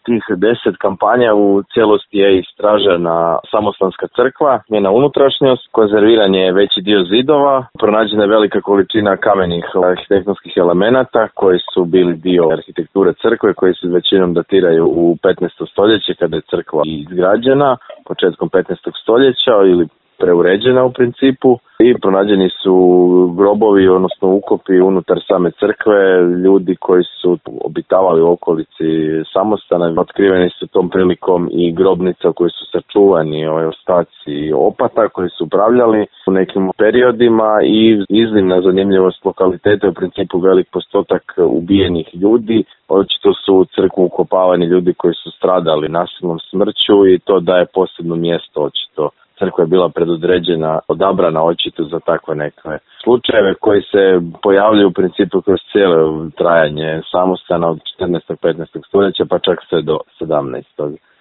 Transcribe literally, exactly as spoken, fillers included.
tih deset kampanja u cijelosti je istražena Samostanska crkva, njena unutrašnjost, konzerviran je veći dio zidova, pronađena je velika količina kamenih arhitektonskih elemenata koji su bili dio arhitekture crkve, koji se većinom datiraju u petnaestom stoljeće kada je crkva izgrađena, početkom petnaestog stoljeća ili preuređena u principu, i pronađeni su grobovi, odnosno ukopi unutar same crkve, ljudi koji su obitavali u okolici samostana. Otkriveni su tom prilikom i grobnica u kojoj su sačuvani ovaj, ostaci opata koji su upravljali u nekim periodima i iznimna zanimljivost lokaliteta, u principu velik postotak ubijenih ljudi. Očito su u crkvu ukopavani ljudi koji su stradali nasilnom smrću i to daje posebno mjesto očito. Crkva je bila predodređena, odabrana očito za takve neke slučajeve koji se pojavljaju u principu kroz cijelo trajanje samostana od četrnaestog petnaestog stoljeća pa čak sve do sedamnaestog